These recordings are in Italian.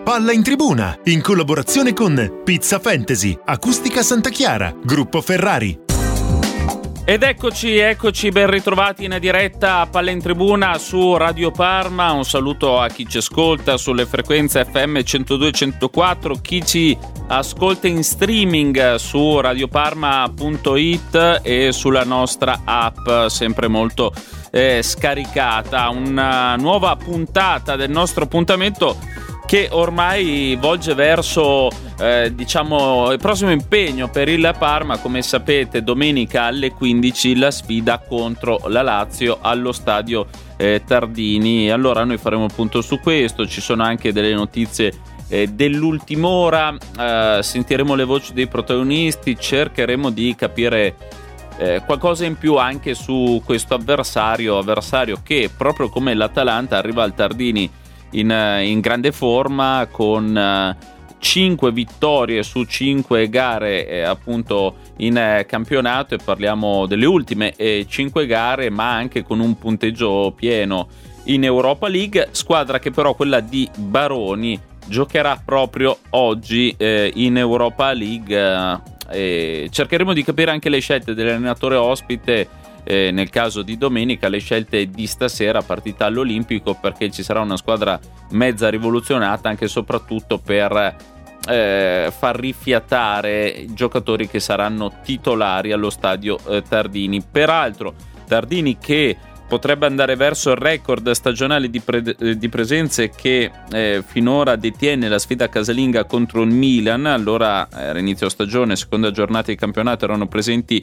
Palla in Tribuna, in collaborazione con Pizza Fantasy, Acustica Santa Chiara, Gruppo Ferrari. Ed eccoci, ben ritrovati in diretta a Palla in Tribuna su Radio Parma. Un saluto a chi ci ascolta sulle frequenze FM 102-104, chi ci ascolta in streaming su radioparma.it e sulla nostra app, sempre molto scaricata. Una nuova puntata del nostro appuntamento che ormai volge verso il prossimo impegno per il Parma. Come sapete, domenica alle 15 la sfida contro la Lazio allo stadio Tardini. Allora noi faremo il punto su questo, ci sono anche delle notizie dell'ultima ora, sentiremo le voci dei protagonisti, cercheremo di capire qualcosa in più anche su questo avversario che, proprio come l'Atalanta, arriva al Tardini in grande forma, con 5 vittorie su 5 gare appunto in campionato, e parliamo delle ultime 5 gare, ma anche con un punteggio pieno in Europa League. Squadra che però, quella di Baroni, giocherà proprio oggi in Europa League. Cercheremo di capire anche le scelte dell'allenatore ospite. Nel caso di domenica, le scelte di stasera, partita all'Olimpico, perché ci sarà una squadra mezza rivoluzionata anche e soprattutto per far rifiatare i giocatori che saranno titolari allo stadio Tardini. Peraltro Tardini che potrebbe andare verso il record stagionale di presenze che finora detiene la sfida casalinga contro il Milan. Allora, era inizio stagione, seconda giornata di campionato, erano presenti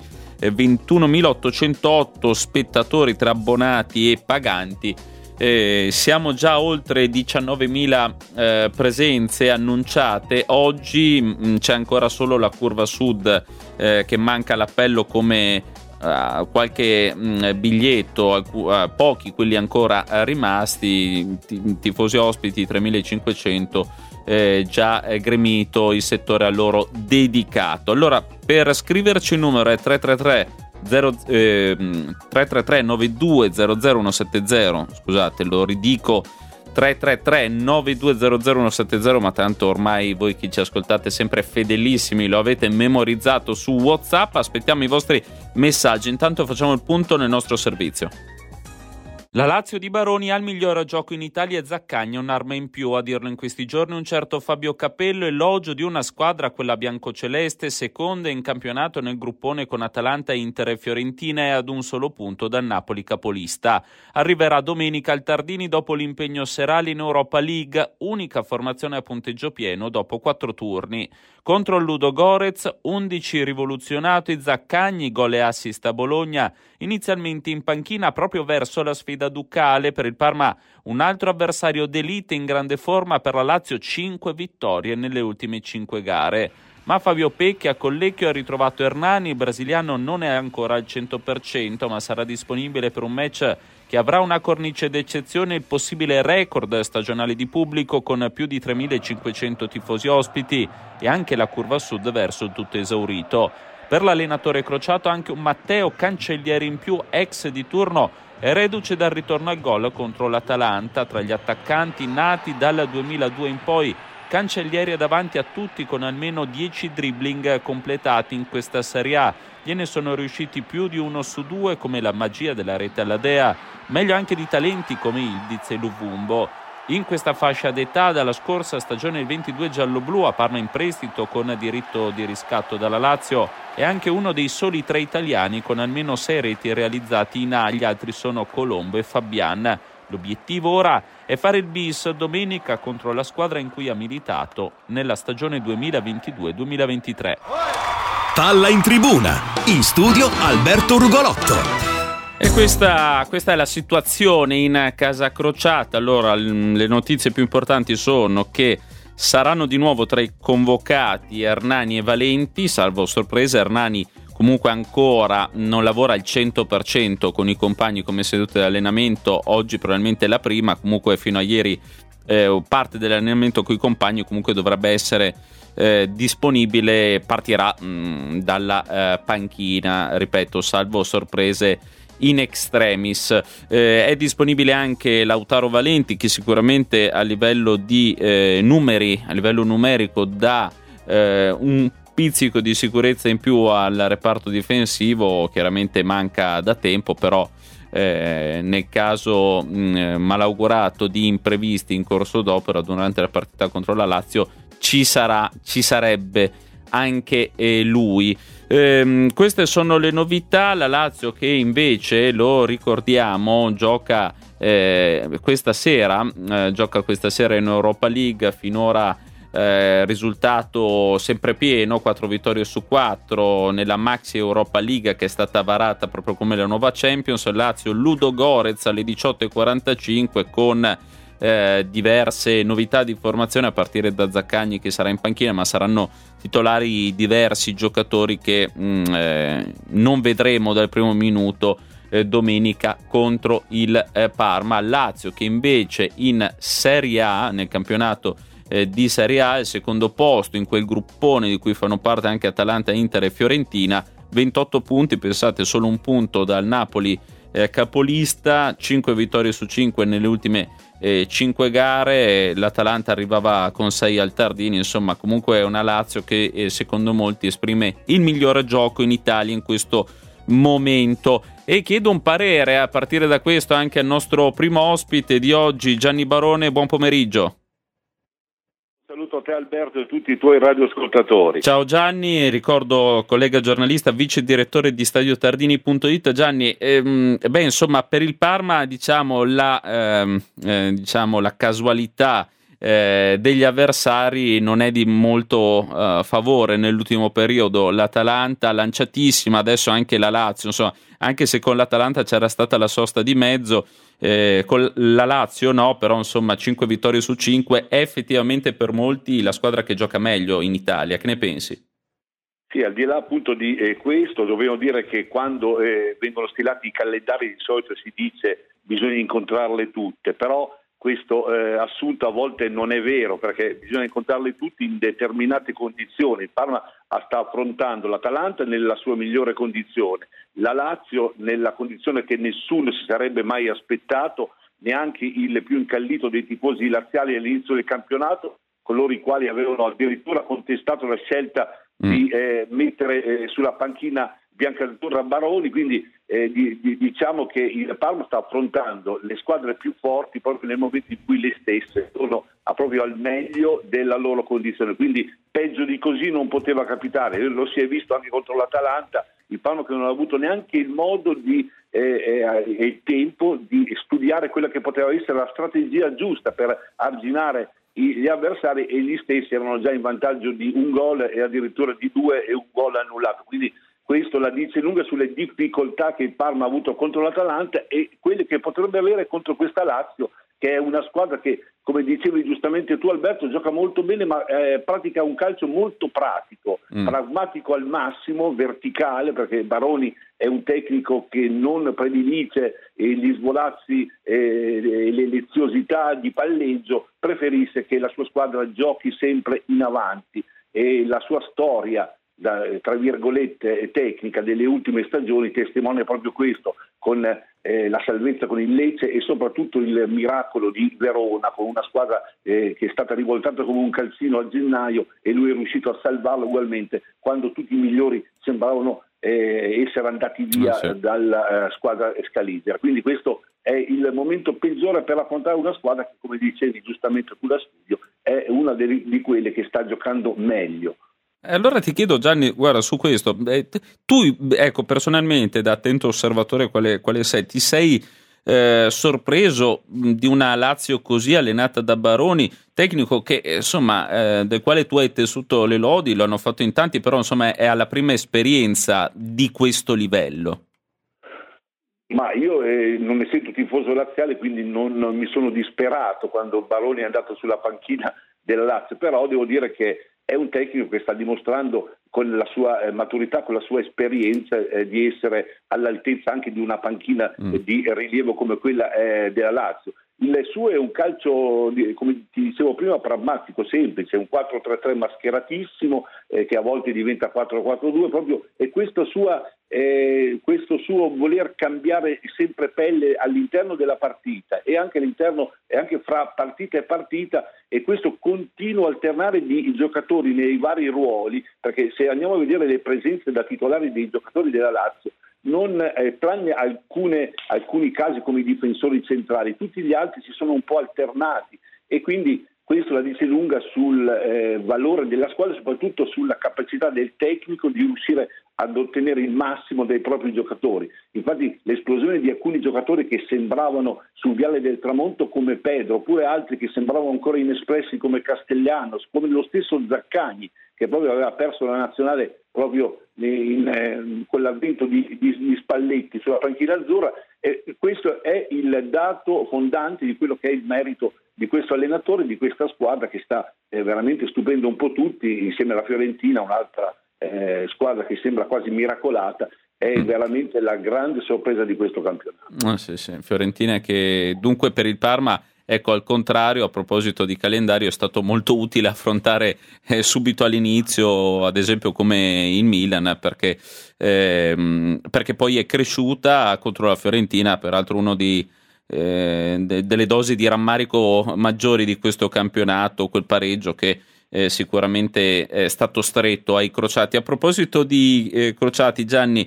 21.808 spettatori tra abbonati e paganti. Siamo già oltre 19.000 presenze annunciate. Oggi c'è ancora solo la curva sud che manca l'appello come qualche biglietto, pochi quelli ancora rimasti. Tifosi ospiti 3.500, già gremito il settore a loro dedicato. Allora, per scriverci il numero è 333 92 00170, scusate, lo ridico, 333 92 00170, ma tanto ormai voi che ci ascoltate sempre fedelissimi lo avete memorizzato su WhatsApp. Aspettiamo i vostri messaggi, intanto facciamo il punto nel nostro servizio. La Lazio di Baroni ha il miglior gioco in Italia e Zaccagni un'arma in più. A dirlo in questi giorni un certo Fabio Capello, elogio di una squadra, quella biancoceleste, seconda in campionato nel gruppone con Atalanta, Inter e Fiorentina, e ad un solo punto dal Napoli capolista. Arriverà domenica al Tardini dopo l'impegno serale in Europa League, unica formazione a punteggio pieno dopo 4 turni. Contro il Ludogorets, 11 rivoluzionati, Zaccagni, gol e assist a Bologna, inizialmente in panchina proprio verso la sfida ducale. Per il Parma un altro avversario d'elite in grande forma, per la Lazio 5 vittorie nelle ultime 5 gare. Ma Fabio Pecchi a Collecchio ha ritrovato Hernani, il brasiliano non è ancora al 100%, ma sarà disponibile per un match che avrà una cornice d'eccezione, il possibile record stagionale di pubblico con più di 3.500 tifosi ospiti e anche la curva sud verso il tutto esaurito. Per l'allenatore crociato anche un Matteo Cancellieri in più, ex di turno e reduce dal ritorno al gol contro l'Atalanta. Tra gli attaccanti nati dal 2002 in poi, Cancellieri è davanti a tutti con almeno 10 dribbling completati in questa Serie A. Gliene sono riusciti più di 1 su 2, come la magia della rete alla Dea, meglio anche di talenti come Ildiz e Luvumbo. In questa fascia d'età, dalla scorsa stagione il 22 gialloblu, a Parma in prestito con diritto di riscatto dalla Lazio, è anche uno dei soli 3 italiani con almeno 6 reti realizzati in A. Gli altri sono Colombo e Fabian. L'obiettivo ora è fare il bis domenica contro la squadra in cui ha militato nella stagione 2022-2023. Palla in Tribuna, in studio Alberto Rugolotto. E questa è la situazione in casa crociata. Allora, le notizie più importanti sono che saranno di nuovo tra i convocati Hernani e Valenti, salvo sorpresa. Hernani comunque ancora non lavora al 100% con i compagni come sedute di allenamento, oggi probabilmente la prima, comunque fino a ieri parte dell'allenamento con i compagni comunque dovrebbe essere disponibile, partirà dalla panchina, ripeto, salvo sorprese in extremis. È disponibile anche Lautaro Valenti, che sicuramente a livello di numeri, a livello numerico dà un pizzico di sicurezza in più al reparto difensivo. Chiaramente manca da tempo, però nel caso malaugurato di imprevisti in corso d'opera durante la partita contro la Lazio ci sarebbe anche lui. Queste sono le novità. La Lazio, che invece, lo ricordiamo, gioca questa sera in Europa League. Finora risultato sempre pieno, 4 vittorie su 4 nella Maxi Europa League, che è stata varata proprio come la nuova Champions. Lazio Ludogorets alle 18:45 con diverse novità di formazione, a partire da Zaccagni, che sarà in panchina, ma saranno titolari diversi giocatori che non vedremo dal primo minuto domenica contro il Parma. Lazio che invece in Serie A, nel campionato di Serie A, il secondo posto in quel gruppone di cui fanno parte anche Atalanta, Inter e Fiorentina, 28 punti, pensate, solo un punto dal Napoli capolista, 5 vittorie su 5 nelle ultime 5 gare. L'Atalanta arrivava con 6 al Tardini. Insomma, comunque è una Lazio che secondo molti esprime il migliore gioco in Italia in questo momento. E chiedo un parere a partire da questo anche al nostro primo ospite di oggi, Gianni Barone. Buon pomeriggio. Saluto a te Alberto e tutti i tuoi radioascoltatori. Ciao Gianni, ricordo collega giornalista, vice direttore di stadiotardini.it. Gianni, insomma, per il Parma diciamo la casualità degli avversari non è di molto favore nell'ultimo periodo. L'Atalanta lanciatissima, adesso anche la Lazio, insomma, anche se con l'Atalanta c'era stata la sosta di mezzo, con la Lazio no, però insomma 5 vittorie su 5 è effettivamente per molti la squadra che gioca meglio in Italia. Che ne pensi? Sì, al di là appunto di questo, dobbiamo dire che quando vengono stilati i calendari di solito si dice bisogna incontrarle tutte, però questo assunto a volte non è vero, perché bisogna incontrarle tutte in determinate condizioni. Il Parma sta affrontando l'Atalanta nella sua migliore condizione, la Lazio nella condizione che nessuno si sarebbe mai aspettato, neanche il più incallito dei tifosi laziali all'inizio del campionato, coloro i quali avevano addirittura contestato la scelta di mettere sulla panchina biancazzurra Baroni. Quindi diciamo che il Parma sta affrontando le squadre più forti proprio nel momento in cui le stesse sono proprio al meglio della loro condizione, quindi peggio di così non poteva capitare. Lo si è visto anche contro l'Atalanta, il Parma che non ha avuto neanche il modo e il tempo di studiare quella che poteva essere la strategia giusta per arginare gli avversari, e gli stessi erano già in vantaggio di un gol e addirittura di 2 e un gol annullato. Quindi questo la dice lunga sulle difficoltà che il Parma ha avuto contro l'Atalanta e quelle che potrebbe avere contro questa Lazio, che è una squadra che, come dicevi giustamente tu Alberto, gioca molto bene, ma pratica un calcio molto pratico, pragmatico al massimo, verticale, perché Baroni è un tecnico che non predilige gli svolazzi e le leziosità di palleggio, preferisce che la sua squadra giochi sempre in avanti, e la sua storia tra virgolette tecnica delle ultime stagioni testimonia proprio questo, con la salvezza con il Lecce e soprattutto il miracolo di Verona, con una squadra che è stata rivoltata come un calzino a gennaio, e lui è riuscito a salvarla ugualmente quando tutti i migliori sembravano essere andati via dalla squadra scalizzera. Quindi questo è il momento peggiore per affrontare una squadra che, come dicevi giustamente tu da studio, è una di quelle che sta giocando meglio. Allora ti chiedo Gianni, guarda, su questo, tu ecco personalmente da attento osservatore quale sei, ti sei sorpreso di una Lazio così allenata da Baroni, tecnico che insomma del quale tu hai tessuto le lodi, lo hanno fatto in tanti, però insomma è alla prima esperienza di questo livello? Ma io non mi sento tifoso laziale, quindi non mi sono disperato quando Baroni è andato sulla panchina della Lazio, però devo dire che è un tecnico che sta dimostrando con la sua maturità, con la sua esperienza, di essere all'altezza anche di una panchina di rilievo come quella della Lazio. il suo è un calcio, come ti dicevo prima, pragmatico, semplice, un 4-3-3 mascheratissimo, che a volte diventa 4-4-2, proprio, e questo suo voler cambiare sempre pelle all'interno della partita e anche all'interno e anche fra partita e partita, e questo continuo alternare di giocatori nei vari ruoli, perché se andiamo a vedere le presenze da titolari dei giocatori della Lazio, tranne alcuni casi come i difensori centrali, tutti gli altri si sono un po' alternati, e quindi questo la dice lunga sul valore della squadra, soprattutto sulla capacità del tecnico di riuscire ad ottenere il massimo dai propri giocatori. Infatti l'esplosione di alcuni giocatori che sembravano sul viale del tramonto come Pedro, oppure altri che sembravano ancora inespressi come Castellanos, come lo stesso Zaccagni, che proprio aveva perso la nazionale proprio in quell'avvento di Spalletti sulla panchina azzurra, e questo è il dato fondante di quello che è il merito di questo allenatore, di questa squadra che sta veramente stupendo un po' tutti, insieme alla Fiorentina, un'altra squadra che sembra quasi miracolata. È veramente la grande sorpresa di questo campionato. Sì. Fiorentina che dunque per il Parma, ecco, al contrario, a proposito di calendario, è stato molto utile affrontare subito all'inizio, ad esempio come il Milan, perché poi è cresciuta contro la Fiorentina, peraltro uno delle dosi di rammarico maggiori di questo campionato, quel pareggio che sicuramente è stato stretto ai crociati. A proposito di crociati, Gianni,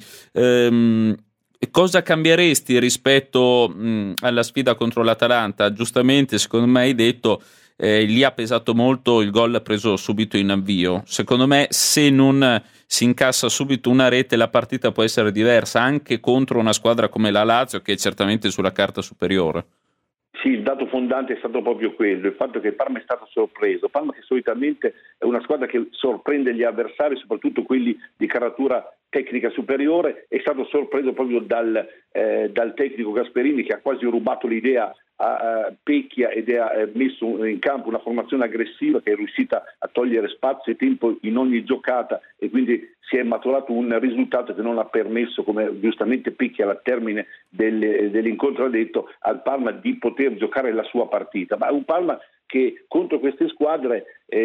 cosa cambieresti rispetto alla sfida contro l'Atalanta? Giustamente, secondo me hai detto lì ha pesato molto il gol preso subito in avvio. Secondo me, se non si incassa subito una rete, la partita può essere diversa anche contro una squadra come la Lazio, che è certamente sulla carta superiore. Sì, il dato fondante è stato proprio quello, il fatto che il Parma è stato sorpreso. Parma, che solitamente è una squadra che sorprende gli avversari, soprattutto quelli di caratura tecnica superiore, è stato sorpreso proprio dal tecnico Gasperini, che ha quasi rubato l'idea a Pecchia ed ha messo in campo una formazione aggressiva che è riuscita a togliere spazio e tempo in ogni giocata, e quindi si è maturato un risultato che non ha permesso, come giustamente Pecchia al termine dell'incontro ha detto, al Parma di poter giocare la sua partita. Ma è un Parma che contro queste squadre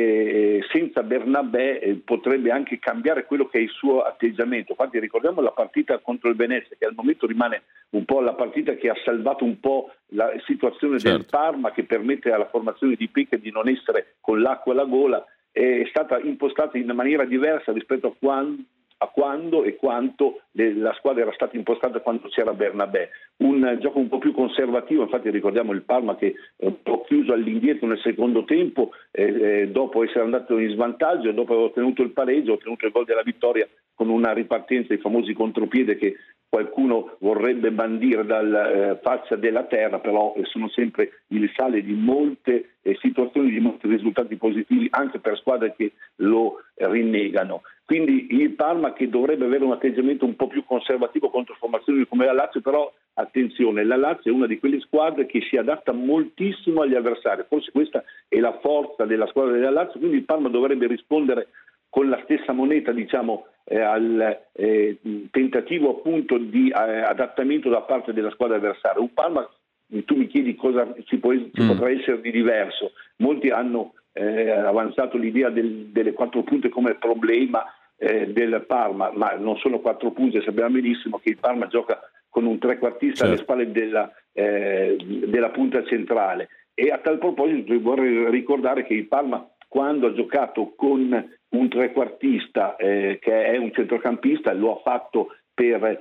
senza Bernabé potrebbe anche cambiare quello che è il suo atteggiamento. Infatti ricordiamo la partita contro il Venezia, che al momento rimane un po' la partita che ha salvato un po' la situazione del Parma, che permette alla formazione di Pecchia di non essere con l'acqua alla gola. È stata impostata in maniera diversa rispetto a quando e quanto la squadra era stata impostata quando c'era Bernabé. Un gioco un po' più conservativo, infatti ricordiamo il Parma che è un po' chiuso all'indietro nel secondo tempo, dopo essere andato in svantaggio, dopo aver ottenuto il pareggio, ha ottenuto il gol della vittoria con una ripartenza, i famosi contropiede che qualcuno vorrebbe bandire dalla faccia della terra, però sono sempre il sale di molte situazioni, di molti risultati positivi anche per squadre che lo rinnegano. Quindi il Parma, che dovrebbe avere un atteggiamento un po' più conservativo contro formazioni come la Lazio, però attenzione, la Lazio è una di quelle squadre che si adatta moltissimo agli avversari, forse questa è la forza della squadra della Lazio, quindi il Parma dovrebbe rispondere con la stessa moneta, diciamo, al tentativo appunto di adattamento da parte della squadra avversaria. Un Parma, tu mi chiedi cosa ci potrà essere di diverso. Molti hanno avanzato l'idea delle 4 punte come problema del Parma, ma non sono 4 punte, sappiamo benissimo che il Parma gioca con un trequartista alle spalle della punta centrale, e a tal proposito vorrei ricordare che il Parma, quando ha giocato con un trequartista che è un centrocampista, lo ha fatto per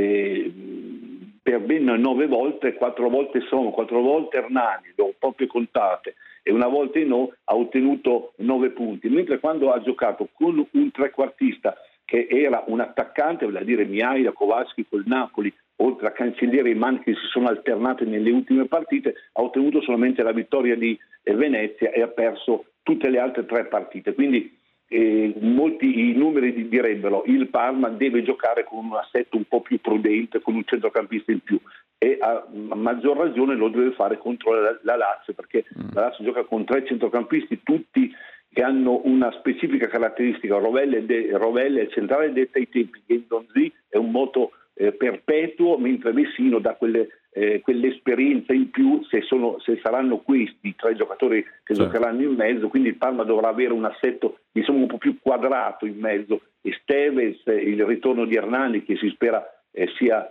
ben 9 volte, 4 volte Hernani, le ho proprio contate, e una volta ha ottenuto 9 punti, mentre quando ha giocato con un trequartista che era un attaccante, vale a dire Miaia, Kowalski col Napoli, oltre a Cancelliere e Mann, che si sono alternate nelle ultime partite, ha ottenuto solamente la vittoria di Venezia e ha perso tutte le altre 3 partite. Quindi molti i numeri direbbero il Parma deve giocare con un assetto un po' più prudente, con un centrocampista in più, e a maggior ragione lo deve fare contro la Lazio, perché la Lazio gioca con 3 centrocampisti, tutti che hanno una specifica caratteristica. Rovelle è centrale detta ai tempi, Guendouzi è un moto perpetuo, mentre Vessino dà quelle quell'esperienza in più se saranno questi 3 giocatori che giocheranno in mezzo, quindi il Parma dovrà avere un assetto diciamo un po' più quadrato in mezzo, Esteves, il ritorno di Hernani che si spera sia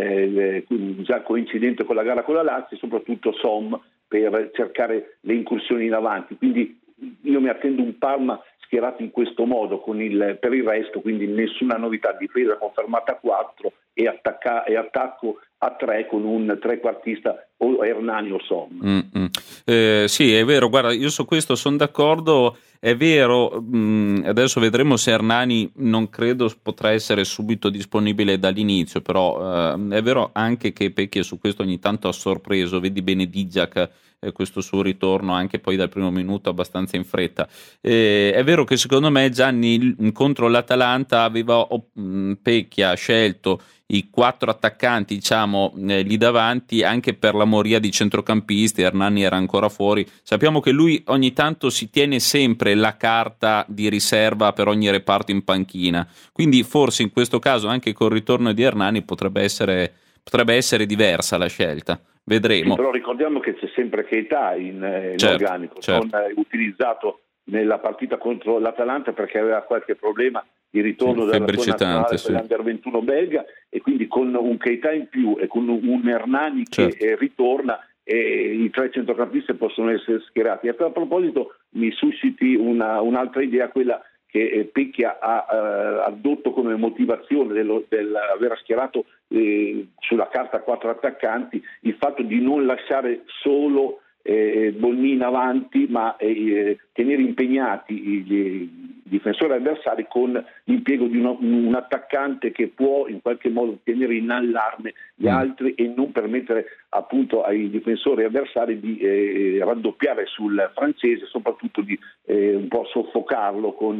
già coincidente con la gara con la Lazio, e soprattutto Som per cercare le incursioni in avanti, quindi io mi attendo un Parma schierato in questo modo per il resto, quindi nessuna novità, difesa confermata a 4 e attacco a 3 con un trequartista o Hernani o Som. Sì, è vero, guarda, io su questo sono d'accordo, è vero, adesso vedremo se Hernani non credo potrà essere subito disponibile dall'inizio, però è vero anche che Pecchia su questo ogni tanto ha sorpreso, vedi bene Dijak, questo suo ritorno anche poi dal primo minuto abbastanza in fretta. È vero che secondo me Gianni contro l'Atalanta aveva Pecchia scelto i 4 attaccanti diciamo lì davanti anche per la moria di centrocampisti, Hernani era ancora fuori, sappiamo che lui ogni tanto si tiene sempre la carta di riserva per ogni reparto in panchina, quindi forse in questo caso anche col ritorno di Hernani potrebbe essere diversa la scelta. Vedremo. Sì, però ricordiamo che c'è sempre Keita in organico, certo. Non utilizzato nella partita contro l'Atalanta perché aveva qualche problema di ritorno dalla sua nazionale per l'Under 21 belga, e quindi con un Keita in più e con un Hernani che ritorna, i 3 centrocampisti possono essere schierati. E a proposito mi susciti un'altra idea, quella che Pecchia ha addotto come motivazione dell'aver schierato sulla carta 4 attaccanti, il fatto di non lasciare solo Bonnì in avanti, ma tenere impegnati i difensori avversari con l'impiego di un attaccante che può in qualche modo tenere in allarme gli altri e non permettere appunto ai difensori avversari di raddoppiare sul francese, soprattutto di un po' soffocarlo con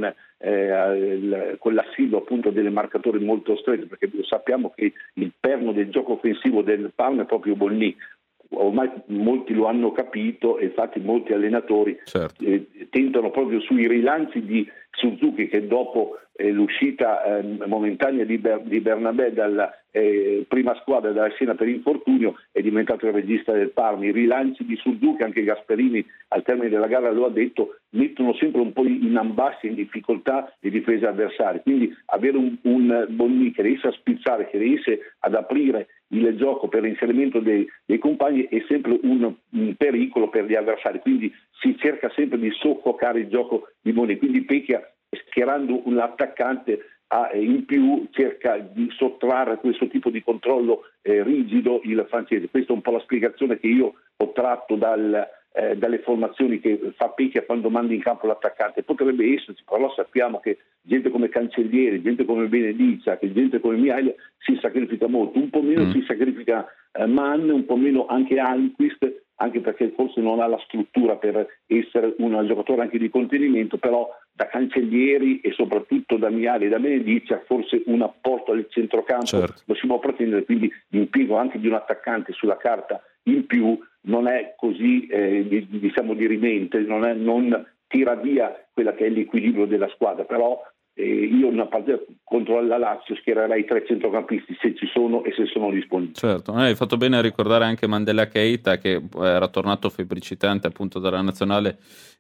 l'assillo appunto delle marcatori molto strette, perché sappiamo che il perno del gioco offensivo del Parma è proprio Bonnì. Ormai molti lo hanno capito e infatti molti allenatori tentano proprio sui rilanci di Suzuki, che dopo l'uscita momentanea di Bernabé dalla prima squadra della Siena per infortunio è diventato il regista del Parma. I rilanci di Suzuki, anche Gasperini al termine della gara lo ha detto, mettono sempre un po' in ambassi, in difficoltà le difese avversarie, quindi avere un Bonnì che riesce a spizzare, che riesce ad aprire il gioco per l'inserimento dei compagni è sempre un pericolo per gli avversari, quindi si cerca sempre di soffocare il gioco di Bonnì, quindi Pecchia schierando un attaccante in più cerca di sottrarre questo tipo di controllo rigido il francese. Questa è un po' la spiegazione che io ho tratto dalle formazioni che fa Pecchia quando manda in campo l'attaccante. Potrebbe esserci, però sappiamo che gente come Cancellieri, gente come Benediccia, che gente come Mihail si sacrifica molto, un po' meno si sacrifica Mann, un po' meno anche Almqvist, anche perché forse non ha la struttura per essere un giocatore anche di contenimento, però da Cancellieri e soprattutto da Mihail e da Benediccia forse un apporto al centrocampo lo si può pretendere, quindi l'impiego anche di un attaccante sulla carta in più non è così diciamo dirimente, non tira via quella che è l'equilibrio della squadra, però io una partita contro la Lazio schiererei 3 centrocampisti se ci sono e se sono disponibili. Certo, hai fatto bene a ricordare anche Mandela Keita che era tornato febbricitante appunto dalla nazionale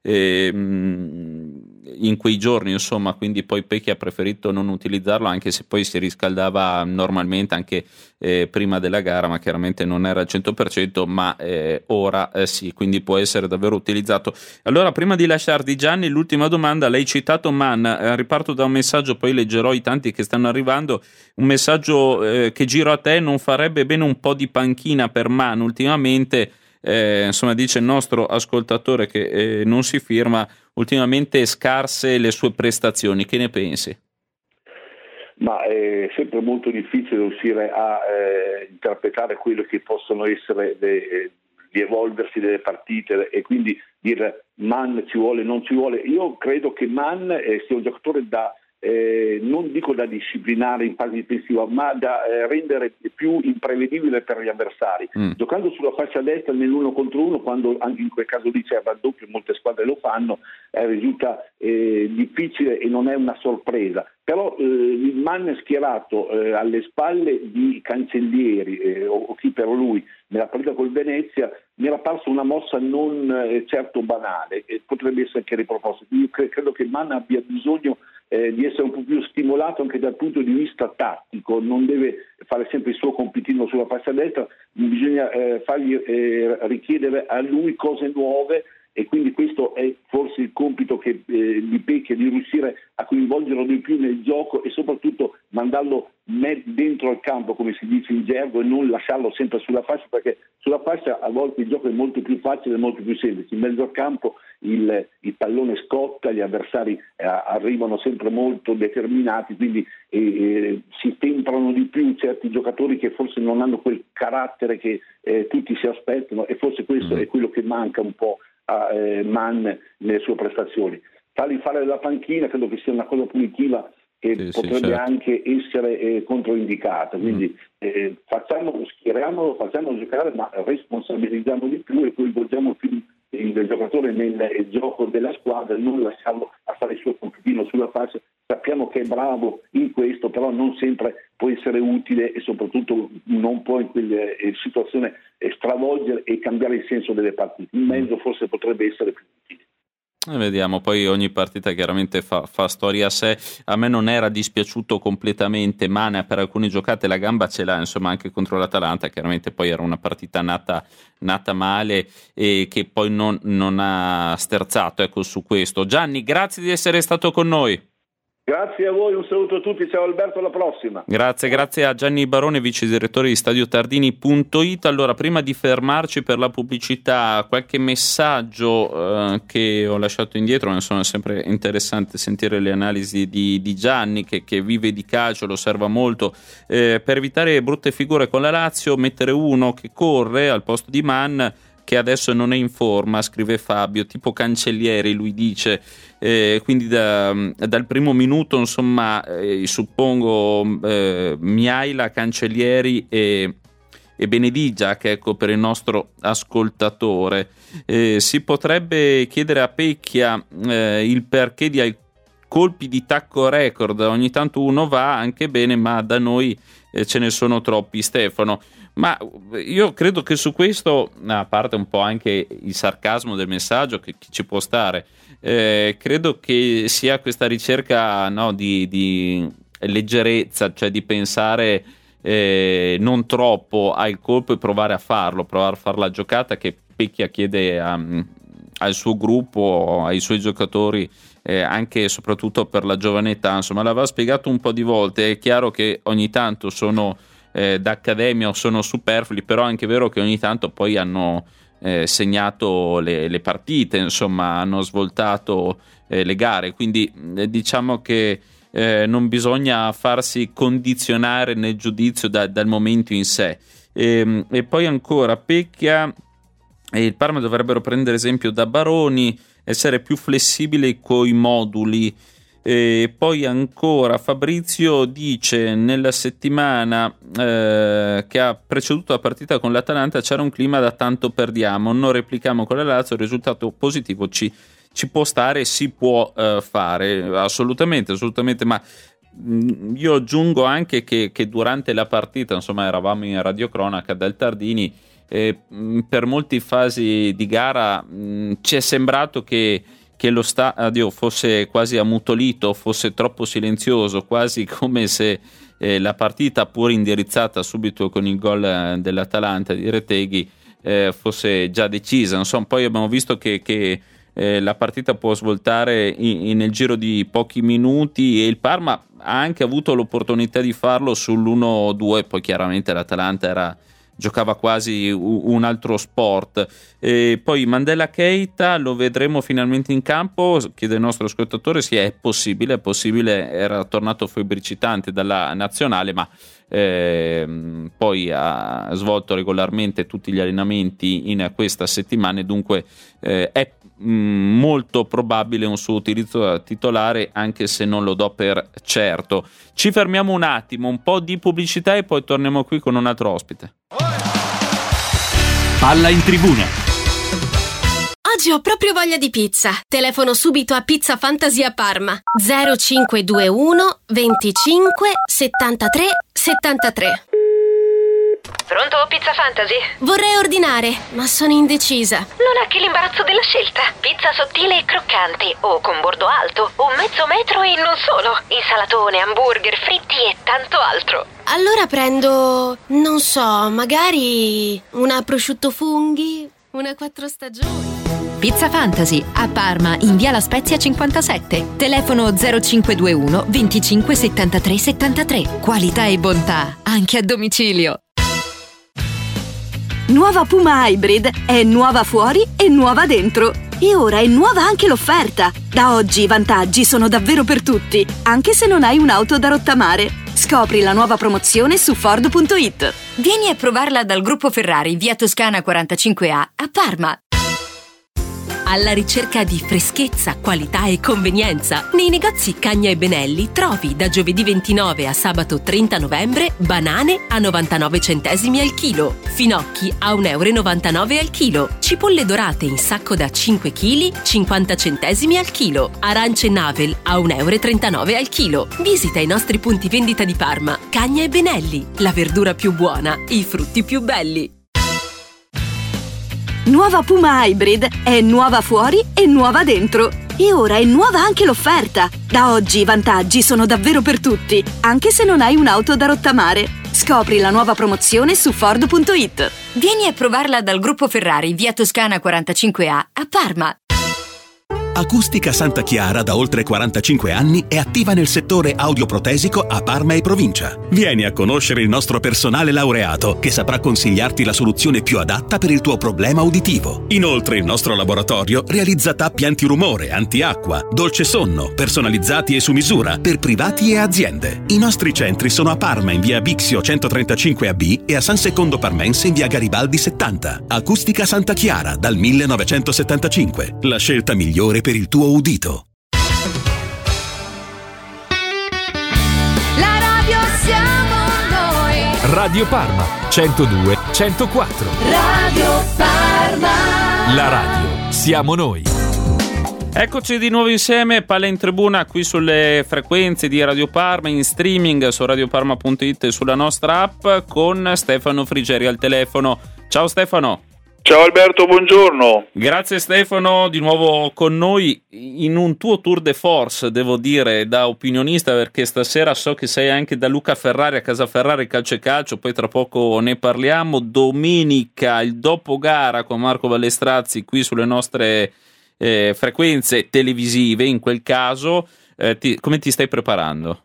in quei giorni, insomma, quindi poi Pecchia ha preferito non utilizzarlo, anche se poi si riscaldava normalmente anche prima della gara, ma chiaramente non era al 100%, ma ora sì, quindi può essere davvero utilizzato. Allora, prima di lasciarti Gianni, l'ultima domanda, l'hai citato Mann, riparto da un messaggio, poi leggerò i tanti che stanno arrivando, un messaggio che giro a te: non farebbe bene un po' di panchina per Mann ultimamente? Insomma, dice il nostro ascoltatore che non si firma, ultimamente scarse le sue prestazioni, che ne pensi? Ma è sempre molto difficile riuscire a interpretare quello che possono essere gli evolversi delle partite e quindi dire Mann ci vuole, non ci vuole. Io credo che Mann sia un giocatore da non dico da disciplinare in fase difensiva, ma da rendere più imprevedibile per gli avversari. Giocando sulla fascia destra nell'1 contro 1, quando anche in quel caso lì c'è il raddoppio, molte squadre lo fanno, risulta difficile e non è una sorpresa. però il Mann schierato alle spalle di Cancellieri o chi per lui nella partita col Venezia mi era parso una mossa non certo banale e potrebbe essere che riproposta. Io credo che Mann abbia bisogno di essere un po' più stimolato anche dal punto di vista tattico, non deve fare sempre il suo compitino sulla fascia destra, bisogna fargli richiedere a lui cose nuove, e quindi questo è forse il compito che di Pecchia, di riuscire a coinvolgerlo di più nel gioco e soprattutto mandarlo dentro al campo, come si dice in gergo, e non lasciarlo sempre sulla fascia, perché sulla fascia a volte il gioco è molto più facile e molto più semplice. In mezzo al campo il pallone scotta, gli avversari arrivano sempre molto determinati, quindi si temprano di più certi giocatori che forse non hanno quel carattere che tutti si aspettano, e forse questo è quello che manca un po' a Mann nelle sue prestazioni. Fargli fare della panchina credo che sia una cosa punitiva che potrebbe certo anche essere controindicata, quindi schieriamolo, facciamolo giocare, ma responsabilizziamo di più e coinvolgiamo più il giocatore nel gioco della squadra, non lasciarlo a fare il suo compitino sulla fascia. Sappiamo che è bravo in questo, però non sempre può essere utile e soprattutto non può in quelle situazioni stravolgere e cambiare il senso delle partite. In mezzo forse potrebbe essere più utile. Vediamo, poi ogni partita chiaramente fa storia a sé. A me non era dispiaciuto completamente Mann, per alcune giocate la gamba ce l'ha, insomma, anche contro l'Atalanta. Chiaramente poi era una partita nata male e che poi non ha sterzato, ecco, su questo. Gianni, grazie di essere stato con noi. Grazie a voi, un saluto a tutti, ciao Alberto, alla prossima. Grazie a Gianni Barone, vice direttore di StadioTardini.it. Allora, prima di fermarci per la pubblicità, qualche messaggio che ho lasciato indietro, insomma, è sempre interessante sentire le analisi di Gianni che vive di calcio, lo osserva molto. Per evitare brutte figure con la Lazio, mettere uno che corre al posto di Mann, che adesso non è in forma, scrive Fabio, tipo Cancellieri, lui dice, quindi dal primo minuto, insomma, suppongo Miaila, Cancellieri e Benedigiac, ecco, per il nostro ascoltatore. Si potrebbe chiedere a Pecchia il perché di colpi di tacco record, ogni tanto uno va anche bene, ma da noi ce ne sono troppi. Stefano, ma io credo che su questo, a parte un po' anche il sarcasmo del messaggio che ci può stare, credo che sia questa ricerca, no, di leggerezza, cioè di pensare non troppo al colpo e provare a fare la giocata che Pecchia chiede al suo gruppo, ai suoi giocatori, anche e soprattutto per la giovane età. Insomma, l'aveva spiegato un po' di volte. È chiaro che ogni tanto sono d'accademia o sono superflui, però è anche vero che ogni tanto poi hanno segnato le partite, insomma hanno svoltato le gare, quindi diciamo che non bisogna farsi condizionare nel giudizio dal momento in sé. E poi ancora Pecchia e il Parma dovrebbero prendere esempio da Baroni, essere più flessibili coi moduli. E poi ancora Fabrizio dice: nella settimana che ha preceduto la partita con l'Atalanta c'era un clima da tanto perdiamo, non replichiamo con la Lazio, il risultato positivo ci può stare, si può fare assolutamente, ma io aggiungo anche che durante la partita, insomma, eravamo in radiocronaca dal Tardini, per molte fasi di gara ci è sembrato che lo stadio fosse quasi ammutolito, fosse troppo silenzioso, quasi come se la partita, pur indirizzata subito con il gol dell'Atalanta di Retegui, fosse già decisa. Insomma, poi abbiamo visto che la partita può svoltare nel giro di pochi minuti, e il Parma ha anche avuto l'opportunità di farlo sull'1-2. Poi chiaramente l'Atalanta giocava quasi un altro sport. E poi Mandela Keita lo vedremo finalmente in campo, chiede il nostro ascoltatore. Sì, è possibile, era tornato febbricitante dalla nazionale, ma poi ha svolto regolarmente tutti gli allenamenti in questa settimana, e dunque è molto probabile un suo utilizzo titolare, anche se non lo do per certo. Ci fermiamo un attimo, un po' di pubblicità, e poi torniamo qui con un altro ospite. Palla in tribuna. Oggi ho proprio voglia di pizza. Telefono subito a Pizza Fantasy a Parma. 0521 25 73 73. Pronto, Pizza Fantasy? Vorrei ordinare, ma sono indecisa. Non ha che l'imbarazzo della scelta. Pizza sottile e croccante, o con bordo alto, o mezzo metro e non solo. Insalatone, hamburger, fritti e tanto altro. Allora prendo, non so, magari una prosciutto funghi, una 4 stagioni. Pizza Fantasy a Parma in via La Spezia 57. Telefono 0521 25 73 73. Qualità e bontà anche a domicilio. Nuova Puma Hybrid è nuova fuori e nuova dentro. E ora è nuova anche l'offerta. Da oggi i vantaggi sono davvero per tutti, anche se non hai un'auto da rottamare. Scopri la nuova promozione su Ford.it. Vieni a provarla dal gruppo Ferrari, via Toscana 45A a Parma. Alla ricerca di freschezza, qualità e convenienza, nei negozi Cagna e Benelli trovi da giovedì 29 a sabato 30 novembre banane a 99 centesimi al chilo, finocchi a 1,99 euro al chilo, cipolle dorate in sacco da 5 kg 50 centesimi al chilo, arance Navel a 1,39 euro al chilo. Visita i nostri punti vendita di Parma. Cagna e Benelli, la verdura più buona, i frutti più belli. Nuova Puma Hybrid è nuova fuori e nuova dentro. E ora è nuova anche l'offerta. Da oggi i vantaggi sono davvero per tutti, anche se non hai un'auto da rottamare. Scopri la nuova promozione su Ford.it. Vieni a provarla dal gruppo Ferrari, via Toscana 45A a Parma. Acustica Santa Chiara da oltre 45 anni è attiva nel settore audioprotesico a Parma e provincia. Vieni a conoscere il nostro personale laureato che saprà consigliarti la soluzione più adatta per il tuo problema uditivo. Inoltre il nostro laboratorio realizza tappi antirumore, antiacqua, dolce sonno, personalizzati e su misura per privati e aziende. I nostri centri sono a Parma in via Bixio 135AB e a San Secondo Parmense in via Garibaldi 70. Acustica Santa Chiara dal 1975. La scelta migliore per il tuo udito. La radio siamo noi. Radio Parma 102 104. Radio Parma. La radio siamo noi. Eccoci di nuovo insieme, Palla in Tribuna qui sulle frequenze di Radio Parma, in streaming su radioparma.it e sulla nostra app, con Stefano Frigeri al telefono. Ciao Stefano. Ciao Alberto, buongiorno. Grazie Stefano, di nuovo con noi in un tuo tour de force, devo dire, da opinionista, perché stasera so che sei anche da Luca Ferrari a Casa Ferrari Calcio e Calcio, poi tra poco ne parliamo. Domenica il dopo gara con Marco Ballestrazzi qui sulle nostre frequenze televisive, in quel caso. Come ti stai preparando?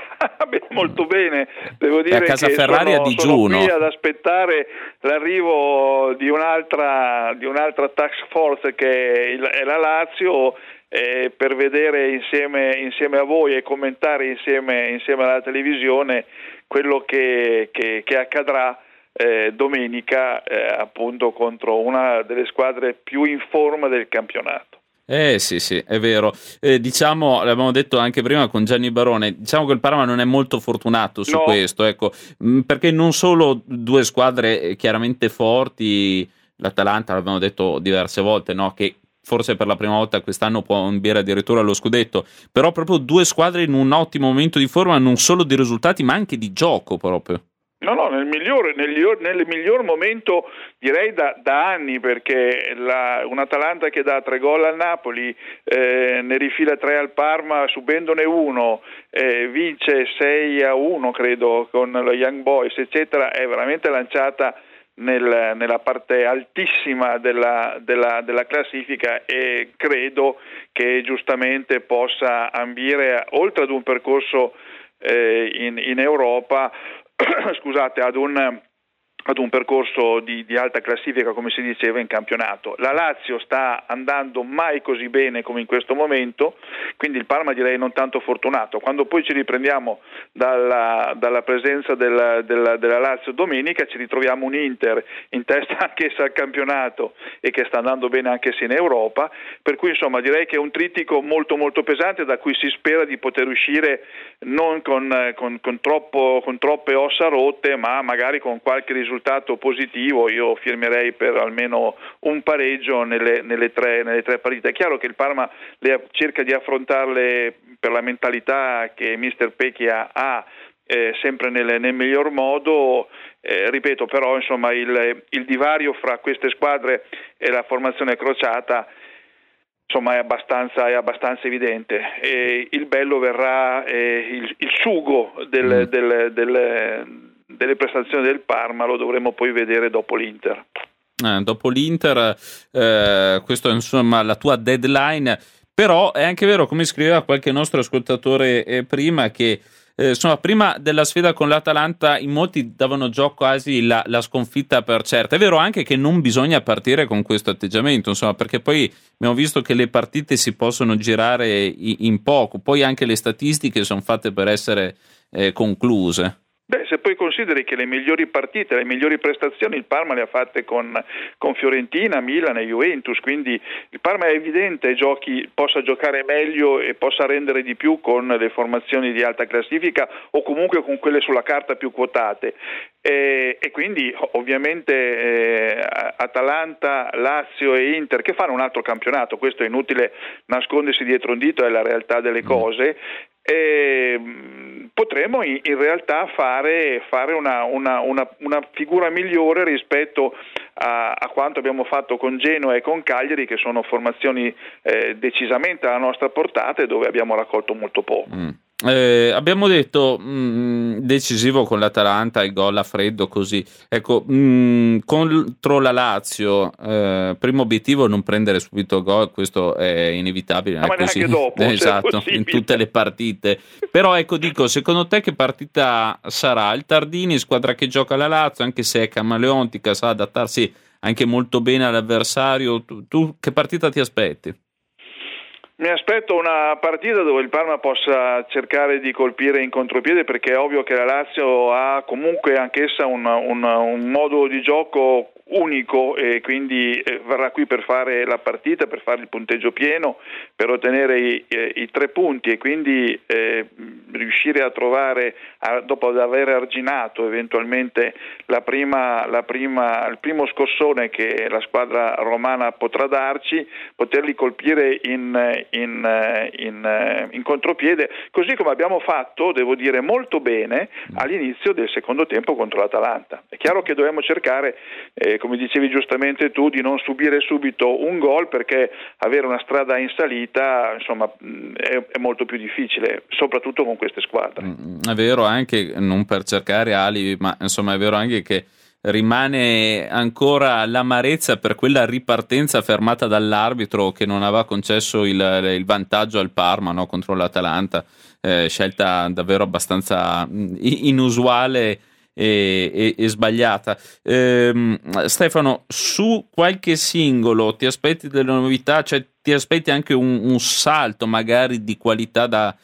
Molto bene, devo dire a Casa che Ferrari a digiuno. Sono qui ad aspettare l'arrivo di un'altra task force che è la Lazio, per vedere insieme a voi e commentare insieme alla televisione quello che accadrà domenica appunto contro una delle squadre più in forma del campionato. Sì, è vero. Diciamo, l'abbiamo detto anche prima con Gianni Barone, diciamo che il Parma non è molto fortunato su questo, ecco, perché non solo due squadre chiaramente forti, l'Atalanta l'abbiamo detto diverse volte, no, che forse per la prima volta quest'anno può ambire addirittura allo scudetto, però proprio due squadre in un ottimo momento di forma, non solo di risultati ma anche di gioco proprio. No, nel miglior momento direi da anni, perché un'Atalanta che dà 3 gol al Napoli, ne rifila 3 al Parma subendone uno, vince 6-1 credo con lo Young Boys eccetera, è veramente lanciata nella parte altissima della classifica, e credo che giustamente possa ambire, oltre ad un percorso in Europa, scusate, ad un percorso di alta classifica, come si diceva in campionato. La Lazio sta andando mai così bene come in questo momento, quindi il Parma direi non tanto fortunato. Quando poi ci riprendiamo dalla presenza della Lazio domenica, ci ritroviamo un Inter in testa anch'essa al campionato e che sta andando bene anche se in Europa, per cui insomma direi che è un trittico molto molto pesante, da cui si spera di poter uscire non con troppe ossa rotte, ma magari con qualche risultato risultato positivo, io firmerei per almeno un pareggio nelle tre partite. È chiaro che il Parma cerca di affrontarle per la mentalità che mister Pecchia ha, sempre nel miglior modo. Ripeto, però insomma il divario fra queste squadre e la formazione crociata insomma è abbastanza evidente, e il bello verrà, il sugo delle prestazioni del Parma lo dovremo poi vedere dopo l'Inter. Dopo l'Inter, questo è insomma la tua deadline, però è anche vero, come scriveva qualche nostro ascoltatore prima, che insomma, prima della sfida con l'Atalanta in molti davano gioco quasi la sconfitta per certa. È vero anche che non bisogna partire con questo atteggiamento, insomma, perché poi abbiamo visto che le partite si possono girare in poco, poi anche le statistiche sono fatte per essere concluse. Se poi consideri che le migliori partite, le migliori prestazioni il Parma le ha fatte con Fiorentina, Milan e Juventus, quindi il Parma è evidente possa giocare meglio e possa rendere di più con le formazioni di alta classifica o comunque con quelle sulla carta più quotate, e quindi ovviamente Atalanta, Lazio e Inter che fanno un altro campionato, questo è inutile nascondersi dietro un dito, è la realtà delle cose. E potremo in realtà fare una figura migliore rispetto a quanto abbiamo fatto con Genoa e con Cagliari, che sono formazioni decisamente alla nostra portata e dove abbiamo raccolto molto poco. Abbiamo detto decisivo con l'Atalanta, il gol a freddo così. Ecco, contro la Lazio, primo obiettivo non prendere subito gol, questo è inevitabile, ma così. Neanche dopo, esatto, in tutte le partite. Però ecco, dico, secondo te che partita sarà? Il Tardini, squadra che gioca la Lazio, anche se è camaleontica, sa adattarsi anche molto bene all'avversario. Tu che partita ti aspetti? Mi aspetto una partita dove il Parma possa cercare di colpire in contropiede, perché è ovvio che la Lazio ha comunque anch'essa un modo di gioco unico e quindi verrà qui per fare la partita, per fare il punteggio pieno, per ottenere i 3 punti e quindi riuscire a trovare, dopo aver arginato eventualmente il primo scossone che la squadra romana potrà darci, poterli colpire in contropiede, così come abbiamo fatto, devo dire, molto bene all'inizio del secondo tempo contro l'Atalanta. È chiaro che dobbiamo cercare, come dicevi giustamente tu, di non subire subito un gol, perché avere una strada in salita insomma è molto più difficile, soprattutto con queste squadre. È vero anche, non per cercare alibi, ma insomma è vero anche che rimane ancora l'amarezza per quella ripartenza fermata dall'arbitro che non aveva concesso il vantaggio al Parma, no, contro l'Atalanta, scelta davvero abbastanza inusuale e sbagliata. Stefano, su qualche singolo ti aspetti delle novità? Cioè, ti aspetti anche un salto magari di qualità da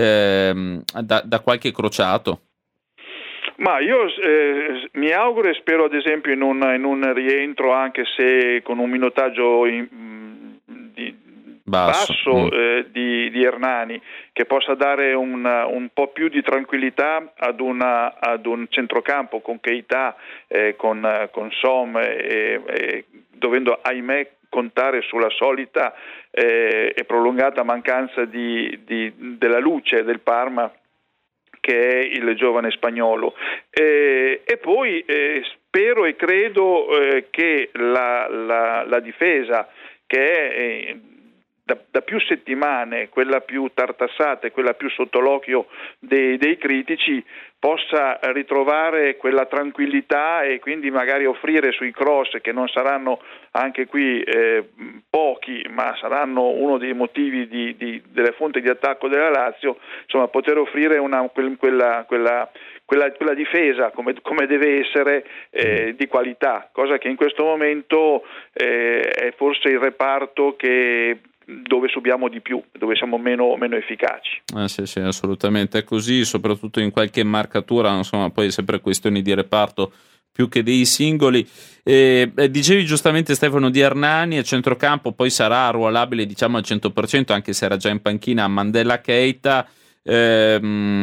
qualche crociato? Ma io mi auguro e spero, ad esempio, in un rientro, anche se con un minutaggio basso di Hernani, che possa dare un po' più di tranquillità ad un centrocampo con Keita, con Som, dovendo ahimè contare sulla solita e prolungata mancanza della luce del Parma, che è il giovane spagnolo, e poi spero e credo che la difesa, che è da più settimane quella più tartassata e quella più sotto l'occhio dei critici, possa ritrovare quella tranquillità e quindi magari offrire sui cross, che non saranno anche qui pochi, ma saranno uno dei motivi delle fonti di attacco della Lazio, insomma poter offrire quella difesa come deve essere, di qualità, cosa che in questo momento è forse il reparto dove subiamo di più, dove siamo meno efficaci. Sì, assolutamente è così, soprattutto in qualche marcatura, insomma, poi è sempre questioni di reparto più che dei singoli. Dicevi giustamente, Stefano, di Hernani a centrocampo, poi sarà arruolabile diciamo al 100%, anche se era già in panchina, Mandela Keita. c'è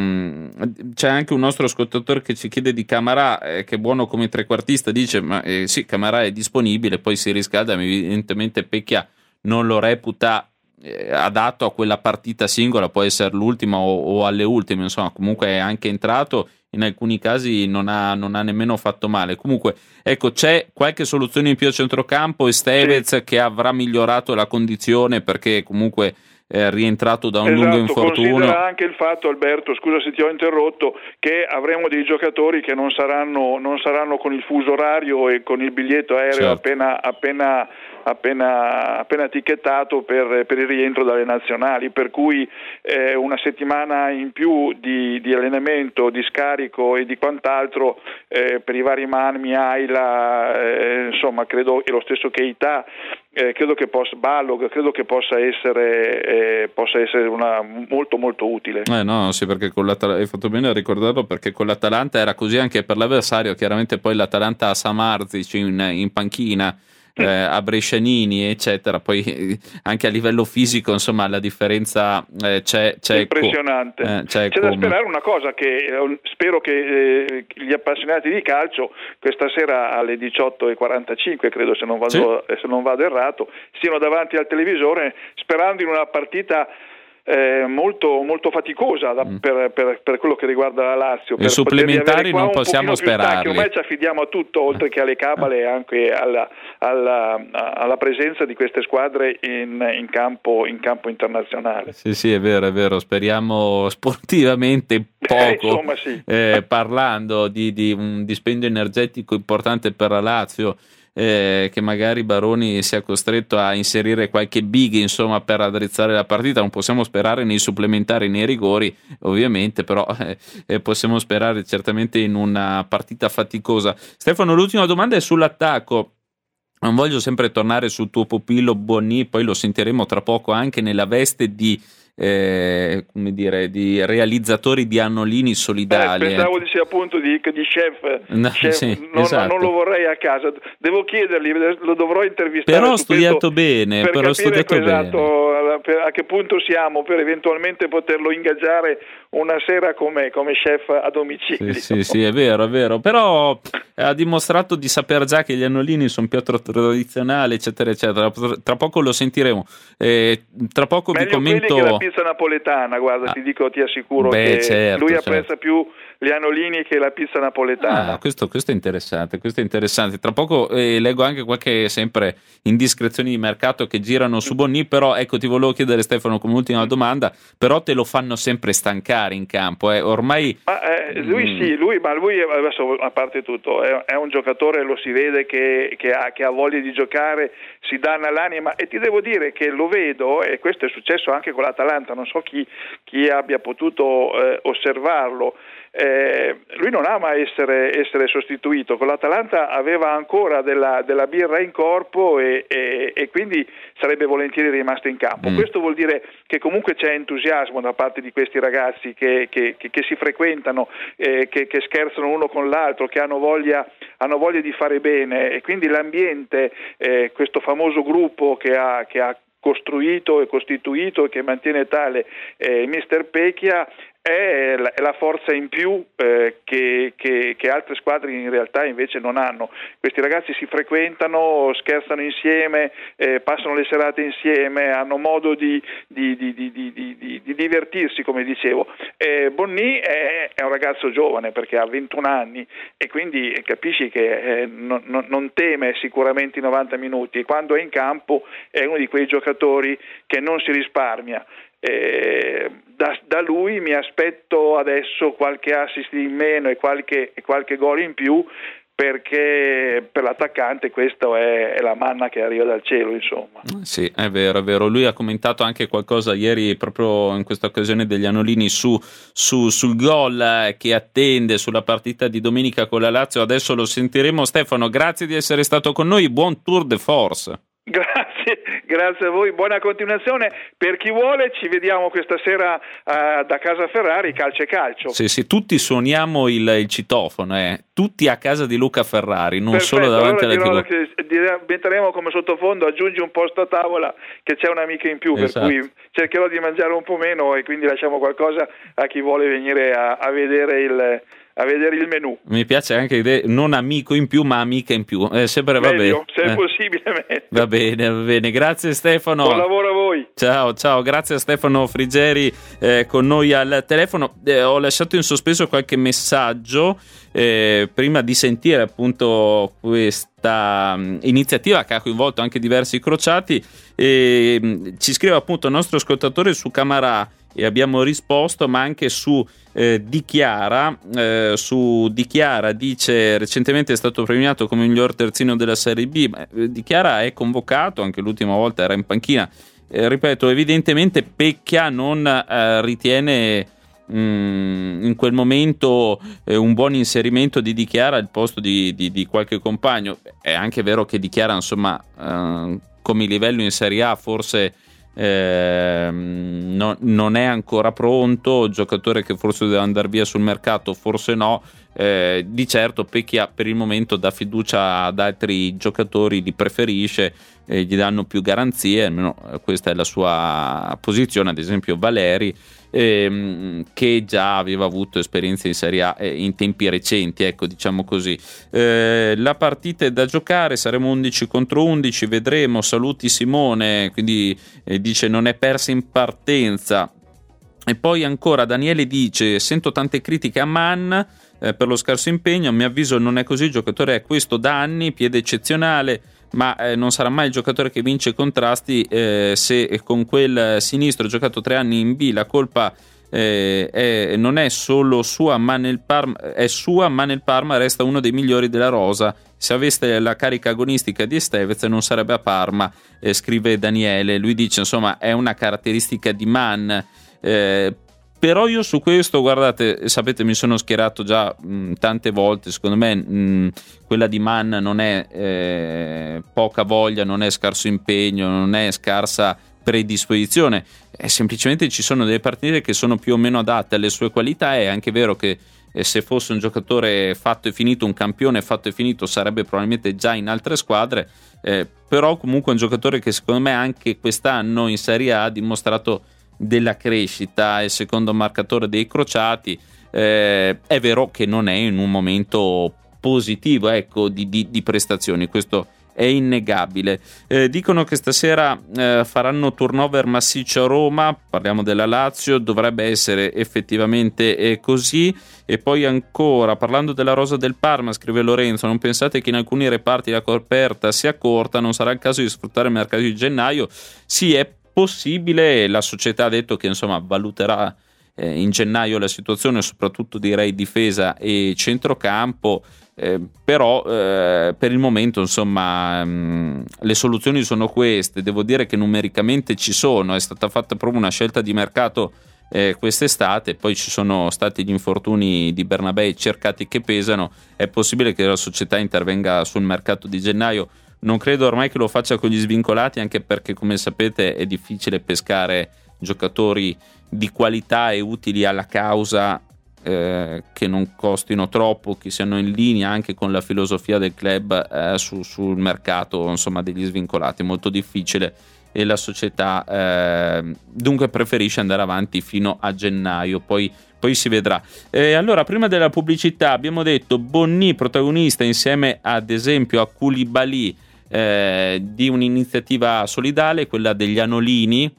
anche un nostro ascoltatore che ci chiede di Camarà, che è buono come trequartista, dice ma sì, Camarà è disponibile, poi si riscalda, ma evidentemente Pecchia non lo reputa adatto a quella partita singola, può essere l'ultima o alle ultime, insomma comunque è anche entrato, in alcuni casi non ha nemmeno fatto male. Comunque ecco, c'è qualche soluzione in più a centrocampo, Estevez che avrà migliorato la condizione perché comunque è rientrato da un lungo infortunio. Considera anche il fatto, Alberto, scusa se ti ho interrotto, che avremo dei giocatori che non saranno con il fuso orario e con il biglietto aereo appena etichettato per il rientro dalle nazionali, per cui una settimana in più di allenamento, di scarico e di quant'altro per i vari Manmi, Ayla, insomma credo, e lo stesso Keita, credo che possa essere una molto molto utile. No, sì, perché hai fatto bene a ricordarlo, perché con l'Atalanta era così anche per l'avversario. Chiaramente poi l'Atalanta ha Samardzic in panchina, a Brescianini eccetera, poi anche a livello fisico insomma la differenza c'è impressionante. C'è da sperare una cosa, che spero che gli appassionati di calcio questa sera alle 18:45 credo, se non vado errato, siano davanti al televisore sperando in una partita molto molto faticosa per quello che riguarda la Lazio. I supplementari non possiamo sperarli. Ormai ci affidiamo a tutto, oltre che alle cabale, anche alla presenza di queste squadre in campo internazionale. Sì, è vero. Speriamo sportivamente poco. Insomma, sì. Parlando di un dispendio energetico importante per la Lazio. Che magari Baroni sia costretto a inserire qualche big insomma per addrizzare la partita. Non possiamo sperare nei supplementari, nei rigori ovviamente, però possiamo sperare certamente in una partita faticosa. Stefano, l'ultima domanda è sull'attacco. Non voglio sempre tornare sul tuo pupillo Bonni, poi lo sentiremo tra poco anche nella veste di realizzatori di annolini solidali. Pensavo sia appunto di chef. Esatto. Non lo vorrei a casa. Devo chiedergli, lo dovrò intervistare. Però ho studiato bene. Per capire a che punto siamo, per eventualmente poterlo ingaggiare una sera come chef a domicilio. Sì, è vero. Però ha dimostrato di saper già che gli annolini sono più tradizionali, eccetera, eccetera. Tra poco lo sentiremo. Tra poco vi commento. Pizza napoletana, guarda, ti assicuro che lui apprezza più gli annolini che la pizza napoletana. Questo è interessante. Tra poco leggo anche qualche sempre indiscrezioni di mercato che girano su Bonni, però ecco, ti volevo chiedere, Stefano, come ultima domanda, però te lo fanno sempre stancare in campo, ormai. Lui adesso, a parte tutto, è un giocatore, lo si vede che ha voglia di giocare, si danna l'anima, e ti devo dire che lo vedo, e questo è successo anche con l'Atalanta, non so chi abbia potuto osservarlo. Lui non ama essere sostituito. Con l'Atalanta aveva ancora della birra in corpo e quindi sarebbe volentieri rimasto in campo. Questo vuol dire che comunque c'è entusiasmo da parte di questi ragazzi che si frequentano, che scherzano uno con l'altro, che hanno voglia di fare bene, e quindi l'ambiente, questo famoso gruppo che ha costruito e costituito e che mantiene tale Mister Pecchia, è la forza in più che altre squadre in realtà invece non hanno. Questi ragazzi si frequentano, scherzano insieme, passano le serate insieme, hanno modo di divertirsi, come dicevo. Bonni è un ragazzo giovane perché ha 21 anni e quindi capisci che non teme sicuramente i 90 minuti, e quando è in campo è uno di quei giocatori che non si risparmia. Da lui mi aspetto adesso qualche assist in meno e qualche gol in più, perché per l'attaccante questo è la manna che arriva dal cielo, insomma. Sì, è vero. Lui ha commentato anche qualcosa ieri, proprio in questa occasione, degli annolini sul gol che attende sulla partita di domenica con la Lazio. Adesso lo sentiremo. Stefano, grazie di essere stato con noi, buon tour de force. Grazie a voi, buona continuazione. Per chi vuole ci vediamo questa sera da casa Ferrari, calcio e calcio. Sì, tutti suoniamo il citofono, tutti a casa di Luca Ferrari, non Perfetto, solo davanti allora alla TV. Metteremo come sottofondo, aggiungi un posto a tavola che c'è un'amica in più, esatto. Per cui cercherò di mangiare un po' meno e quindi lasciamo qualcosa a chi vuole venire a vedere il menù. Mi piace anche l'idea, non amico in più ma amica in più, sempre va meglio, bene. Se è possibile meglio. Va bene, grazie Stefano. Buon lavoro a voi. Ciao, grazie a Stefano Frigeri con noi al telefono. Ho lasciato in sospeso qualche messaggio prima di sentire appunto questa iniziativa che ha coinvolto anche diversi crociati. Ci scrive appunto il nostro ascoltatore su Camarà e abbiamo risposto, ma anche su Di Chiara. Su Di Chiara dice: recentemente è stato premiato come miglior terzino della Serie B. Di Chiara è convocato, anche l'ultima volta era in panchina. Ripeto, evidentemente Pecchia non ritiene in quel momento un buon inserimento di Chiara al posto di qualche compagno. È anche vero che Di Chiara, insomma, come livello in Serie A forse non è ancora pronto, giocatore che forse deve andare via sul mercato, forse no. Di certo Pecchia per il momento dà fiducia ad altri giocatori, li preferisce, gli danno più garanzie, almeno questa è la sua posizione. Ad esempio Valeri, che già aveva avuto esperienze in Serie A in tempi recenti, ecco, diciamo così. La partita è da giocare, saremo 11 contro 11, vedremo. Saluti Simone, quindi dice non è persa in partenza. E poi ancora Daniele dice: sento tante critiche a Mann per lo scarso impegno, a mio avviso non è così, il giocatore è questo da anni, piede eccezionale, ma non sarà mai il giocatore che vince contrasti se con quel sinistro ha giocato 3 anni in B. La colpa non è solo sua, ma nel Parma resta uno dei migliori della rosa. Se avesse la carica agonistica di Estevez non sarebbe a Parma, scrive Daniele. Lui dice, insomma, è una caratteristica di Mann. Però io su questo, guardate, sapete, mi sono schierato già tante volte. Secondo me quella di Mann non è poca voglia, non è scarso impegno, non è scarsa predisposizione, semplicemente ci sono delle partite che sono più o meno adatte alle sue qualità. È anche vero che se fosse un giocatore fatto e finito, un campione fatto e finito, sarebbe probabilmente già in altre squadre, però comunque è un giocatore che secondo me anche quest'anno in Serie A ha dimostrato della crescita. È il secondo marcatore dei crociati. È vero che non è in un momento positivo, ecco, di prestazioni, questo è innegabile. Dicono che stasera faranno turnover massiccio a Roma, parliamo della Lazio, dovrebbe essere effettivamente così. E poi ancora, parlando della rosa del Parma, scrive Lorenzo: non pensate che in alcuni reparti la coperta sia corta? Non sarà il caso di sfruttare il mercato di gennaio? Sì, è possibile. La società ha detto che insomma valuterà in gennaio la situazione, soprattutto direi difesa e centrocampo, però per il momento insomma le soluzioni sono queste. Devo dire che numericamente ci sono, è stata fatta proprio una scelta di mercato quest'estate, poi ci sono stati gli infortuni di Bernabei cercati che pesano. È possibile che la società intervenga sul mercato di gennaio. Non credo ormai che lo faccia con gli svincolati, anche perché, come sapete, è difficile pescare giocatori di qualità e utili alla causa, che non costino troppo, che siano in linea anche con la filosofia del club sul mercato, insomma, degli svincolati. È molto difficile e la società dunque preferisce andare avanti fino a gennaio, poi si vedrà. Allora, prima della pubblicità abbiamo detto Bonni protagonista insieme ad esempio a Koulibaly di un'iniziativa solidale, quella degli Anolini.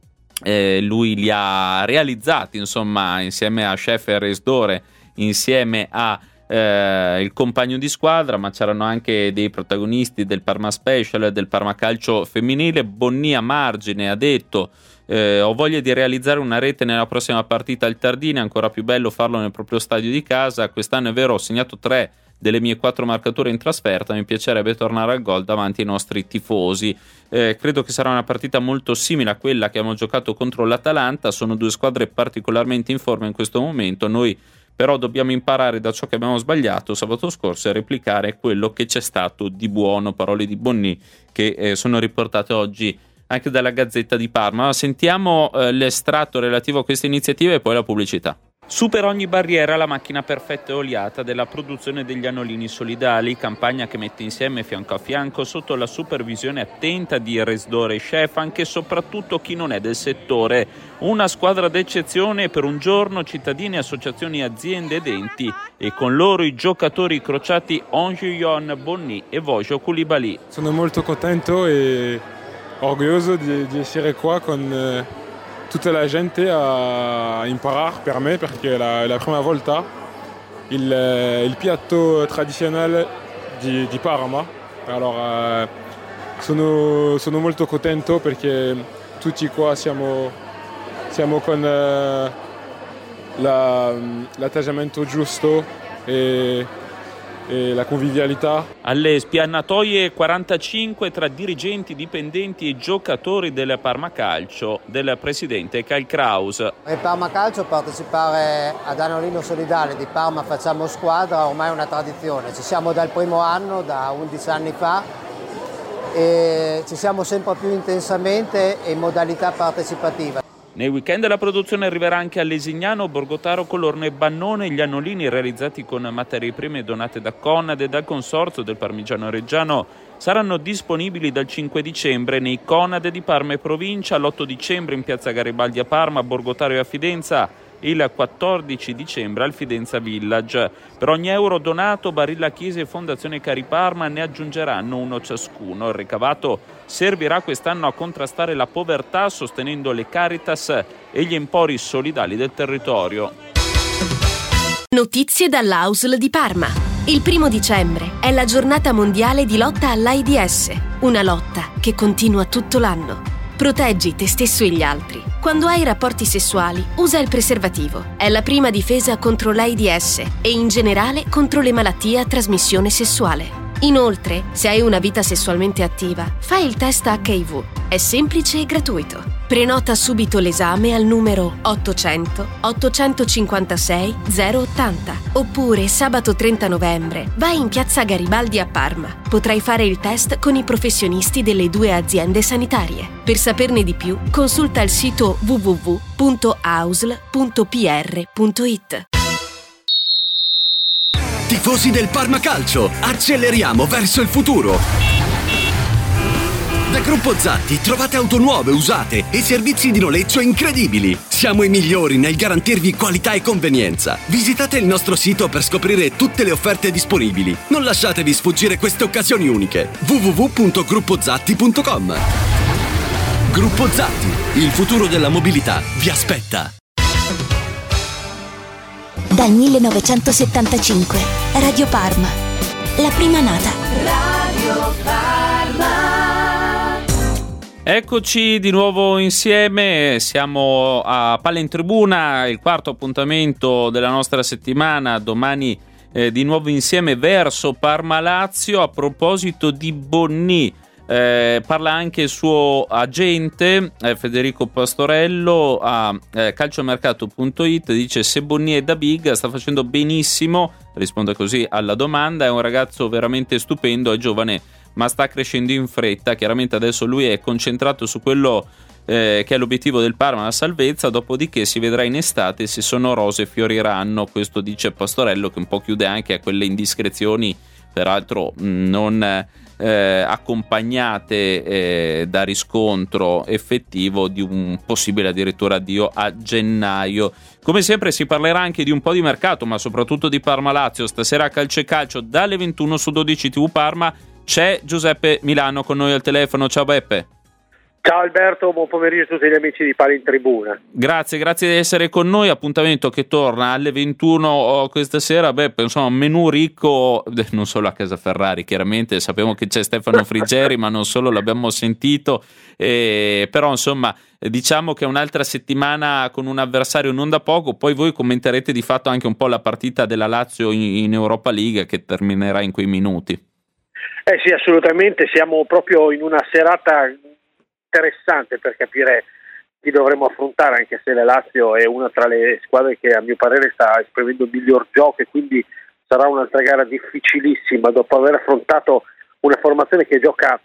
Lui li ha realizzati insomma insieme a Schaeffer e Sdore, insieme a il compagno di squadra, ma c'erano anche dei protagonisti del Parma Special, del Parma Calcio femminile. Bonni a margine ha detto: ho voglia di realizzare una rete nella prossima partita al Tardini, è ancora più bello farlo nel proprio stadio di casa. Quest'anno è vero, ho segnato 3 delle mie 4 marcature in trasferta, mi piacerebbe tornare al gol davanti ai nostri tifosi. Credo che sarà una partita molto simile a quella che abbiamo giocato contro l'Atalanta. Sono 2 squadre particolarmente in forma in questo momento. Noi però dobbiamo imparare da ciò che abbiamo sbagliato sabato scorso e replicare quello che c'è stato di buono. Parole di Bonni che sono riportate oggi anche dalla Gazzetta di Parma. Sentiamo l'estratto relativo a queste iniziative e poi la pubblicità. Supera ogni barriera la macchina perfetta e oliata della produzione degli annolini solidali, campagna che mette insieme fianco a fianco, sotto la supervisione attenta di resdore e chef, anche e soprattutto chi non è del settore. Una squadra d'eccezione, per un giorno cittadini, associazioni, aziende ed enti, e con loro i giocatori crociati Onguyon, Bonny e Vojo Koulibaly. Sono molto contento e orgoglioso di essere qua con tutta la gente a imparare per me, perché è la prima volta il piatto tradizionale di Parma. Allora sono molto contento perché tutti qua siamo con l'atteggiamento giusto e la convivialità. Alle spiannatoie 45 tra dirigenti, dipendenti e giocatori del Parma Calcio del presidente Kyle Kraus. Il Parma Calcio, partecipare ad Annolino Solidale di Parma Facciamo Squadra ormai è una tradizione. Ci siamo dal primo anno, da 11 anni fa, e ci siamo sempre più intensamente in modalità partecipativa. Nei weekend la produzione arriverà anche a Lesignano, Borgotaro, Colorno e Bannone. Gli annolini, realizzati con materie prime donate da Conad e dal Consorzio del Parmigiano Reggiano, saranno disponibili dal 5 dicembre nei Conad di Parma e provincia, l'8 dicembre in piazza Garibaldi a Parma, Borgotaro e a Fidenza, il 14 dicembre al Fidenza Village. Per ogni euro donato, Barilla Chiesa e Fondazione Cari Parma ne aggiungeranno uno ciascuno. Il ricavato servirà quest'anno a contrastare la povertà, sostenendo le Caritas e gli empori solidali del territorio. Notizie dall'AUSL di Parma. Il 1 dicembre è la giornata mondiale di lotta all'AIDS, una lotta che continua tutto l'anno. Proteggi te stesso e gli altri. Quando hai rapporti sessuali, usa il preservativo. È la prima difesa contro l'AIDS e in generale contro le malattie a trasmissione sessuale. Inoltre, se hai una vita sessualmente attiva, fai il test HIV. È semplice e gratuito. Prenota subito l'esame al numero 800 856 080. Oppure sabato 30 novembre vai in piazza Garibaldi a Parma. Potrai fare il test con i professionisti delle 2 aziende sanitarie. Per saperne di più, consulta il sito www.ausl.pr.it. Tifosi del Parma Calcio, acceleriamo verso il futuro! Da Gruppo Zatti trovate auto nuove, usate e servizi di noleggio incredibili. Siamo i migliori nel garantirvi qualità e convenienza. Visitate il nostro sito per scoprire tutte le offerte disponibili. Non lasciatevi sfuggire queste occasioni uniche. www.gruppozatti.com. Gruppo Zatti, il futuro della mobilità vi aspetta. Dal 1975, Radio Parma, la prima nata. Radio Parma. Eccoci di nuovo insieme, siamo a Palla in Tribuna, il quarto appuntamento della nostra settimana, domani di nuovo insieme verso Parma-Lazio. A proposito di Bonny, parla anche il suo agente Federico Pastorello a calciomercato.it, dice: se Bonny è da big sta facendo benissimo, risponde così alla domanda, è un ragazzo veramente stupendo, è giovane ma sta crescendo in fretta. Chiaramente adesso lui è concentrato su quello che è l'obiettivo del Parma, la salvezza, dopodiché si vedrà in estate se sono rose fioriranno. Questo dice Pastorello, che un po' chiude anche a quelle indiscrezioni, peraltro non accompagnate da riscontro effettivo, di un possibile addirittura addio a gennaio. Come sempre si parlerà anche di un po' di mercato, ma soprattutto di Parma-Lazio. Stasera a Calcio e Calcio dalle 21 su 12 TV Parma. C'è Giuseppe Milano con noi al telefono. Ciao Beppe. Ciao Alberto, buon pomeriggio a tutti gli amici di Palla in Tribuna. Grazie di essere con noi. Appuntamento che torna alle 21 questa sera. Beppe, insomma, menù ricco, non solo a casa Ferrari, chiaramente sappiamo che c'è Stefano Frigeri, ma non solo, l'abbiamo sentito, però insomma diciamo che è un'altra settimana con un avversario non da poco. Poi voi commenterete di fatto anche un po' la partita della Lazio in Europa League, che terminerà in quei minuti. Sì, assolutamente, siamo proprio in una serata interessante per capire chi dovremo affrontare, anche se la Lazio è una tra le squadre che a mio parere sta esprimendo il miglior gioco, e quindi sarà un'altra gara difficilissima dopo aver affrontato una formazione che gioca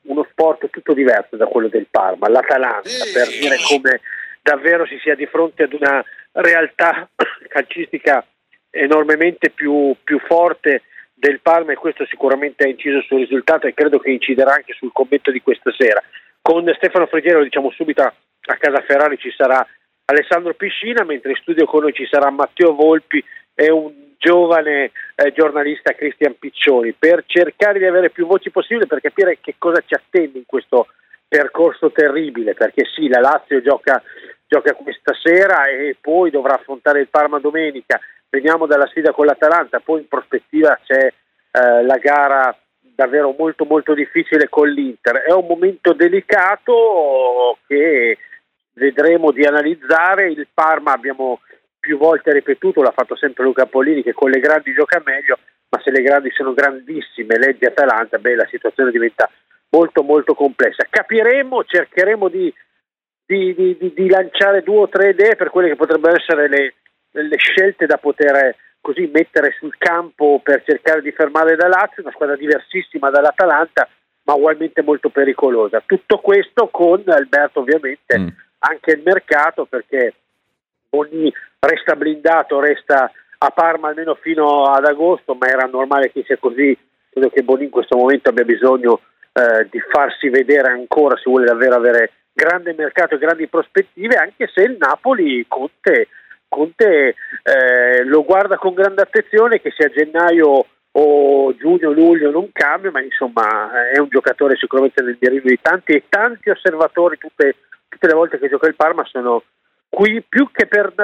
uno sport tutto diverso da quello del Parma, l'Atalanta, per dire come davvero si sia di fronte ad una realtà calcistica enormemente più forte del Parma, e questo sicuramente ha inciso sul risultato e credo che inciderà anche sul commento di questa sera. Con Stefano Frigiero, lo diciamo subito, a casa Ferrari ci sarà Alessandro Piscina, mentre in studio con noi ci sarà Matteo Volpi e un giovane giornalista, Cristian Piccioni, per cercare di avere più voci possibile, per capire che cosa ci attende in questo percorso terribile, perché sì, la Lazio gioca questa sera e poi dovrà affrontare il Parma domenica. Veniamo dalla sfida con l'Atalanta, poi in prospettiva c'è la gara davvero molto molto difficile con l'Inter. È un momento delicato che vedremo di analizzare. Il Parma, abbiamo più volte ripetuto, l'ha fatto sempre Luca Pollini, che con le grandi gioca meglio, ma se le grandi sono grandissime, leggi Atalanta, la situazione diventa molto molto complessa. Capiremo, cercheremo di lanciare 2 o 3 idee per quelle che potrebbero essere le scelte da poter così mettere sul campo per cercare di fermare la Lazio, una squadra diversissima dall'Atalanta ma ugualmente molto pericolosa. Tutto questo con Alberto ovviamente anche il mercato, perché Boni resta blindato, resta a Parma almeno fino ad agosto, ma era normale che sia così. Credo che Boni in questo momento abbia bisogno di farsi vedere ancora se vuole davvero avere grande mercato e grandi prospettive, anche se il Napoli Conte lo guarda con grande attenzione, che sia gennaio o giugno, luglio non cambia, ma insomma è un giocatore sicuramente nel mirino di tanti, e tanti osservatori tutte le volte che gioca il Parma sono qui più che per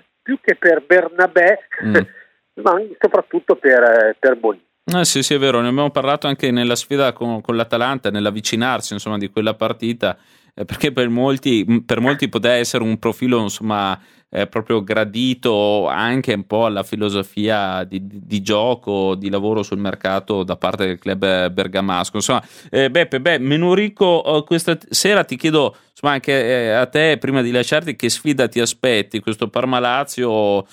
Bernabé ma soprattutto per Boni. Sì, è vero, ne abbiamo parlato anche nella sfida con l'Atalanta, nell'avvicinarsi insomma di quella partita, perché per molti poteva essere un profilo insomma proprio gradito anche un po' alla filosofia di gioco, di lavoro sul mercato da parte del club bergamasco. Insomma, Beppe, menu ricco questa sera. Ti chiedo insomma anche a te, prima di lasciarti, che sfida ti aspetti? Questo Parma-Lazio,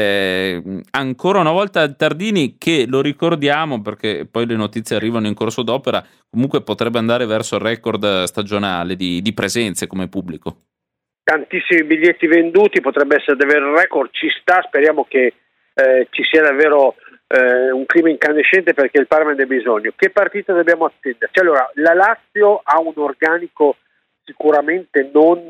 ancora una volta Tardini, che lo ricordiamo perché poi le notizie arrivano in corso d'opera, comunque potrebbe andare verso il record stagionale di presenze come pubblico. Tantissimi biglietti venduti, potrebbe essere davvero il record, ci sta, speriamo che ci sia davvero un clima incandescente, perché il Parma ne ha bisogno. Che partita dobbiamo attenderci? Allora, la Lazio ha un organico sicuramente non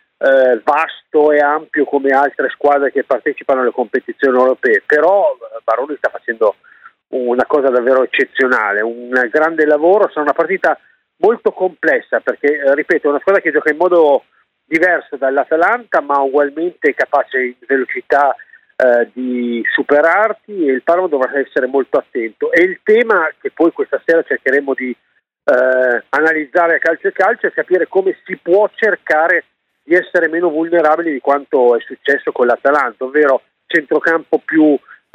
vasto e ampio come altre squadre che partecipano alle competizioni europee, però Baroni sta facendo una cosa davvero eccezionale, un grande lavoro. Sarà una partita molto complessa, perché ripeto, è una squadra che gioca in modo diverso dall'Atalanta, ma ugualmente capace in velocità di superarti, e il Parma dovrà essere molto attento. E il tema che poi questa sera cercheremo di analizzare a calcio e calcio è capire come si può cercare di essere meno vulnerabili di quanto è successo con l'Atalanta, ovvero centrocampo più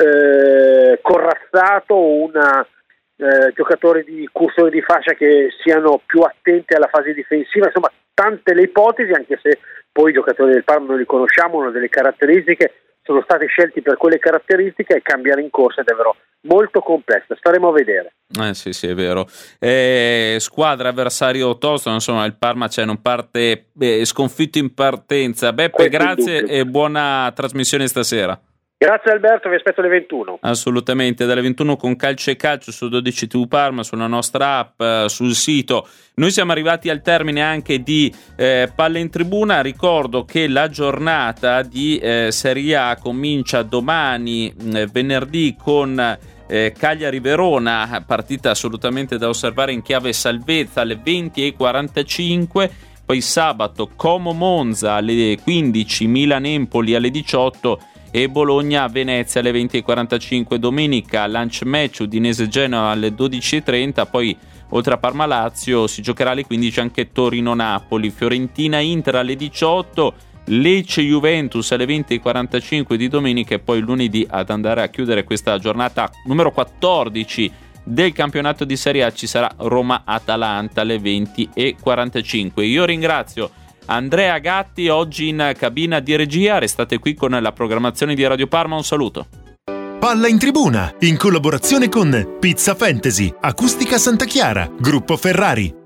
corazzato, giocatori di cursori di fascia che siano più attenti alla fase difensiva, insomma tante le ipotesi, anche se poi i giocatori del Parma non li conosciamo, hanno delle caratteristiche, sono stati scelti per quelle caratteristiche, e cambiare in corsa è davvero molto complessa, staremo a vedere. Sì, è vero. Squadra, avversario tosto, insomma il Parma non parte sconfitto in partenza. Beppe, grazie e buona trasmissione stasera. Grazie Alberto, vi aspetto alle 21. Assolutamente, dalle 21 con Calcio e Calcio su 12 TV Parma, sulla nostra app, sul sito. Noi siamo arrivati al termine anche di Palla in Tribuna. Ricordo che la giornata di Serie A comincia domani, venerdì, con Cagliari-Verona, partita assolutamente da osservare in chiave salvezza alle 20:45. Poi sabato Como-Monza alle 15, Milan-Empoli alle 18 e Bologna-Venezia alle 20:45. Domenica lunch match Udinese-Genoa alle 12:30. Poi oltre a Parma-Lazio si giocherà alle 15 anche Torino-Napoli, Fiorentina-Inter alle 18, Lecce-Juventus alle 20:45 di domenica, e poi lunedì, ad andare a chiudere questa giornata numero 14 del campionato di Serie A, ci sarà Roma-Atalanta alle 20:45. Io ringrazio Andrea Gatti oggi in cabina di regia. Restate qui con la programmazione di Radio Parma. Un saluto. Palla in Tribuna, in collaborazione con Pizza Fantasy, Acustica Santa Chiara, Gruppo Ferrari.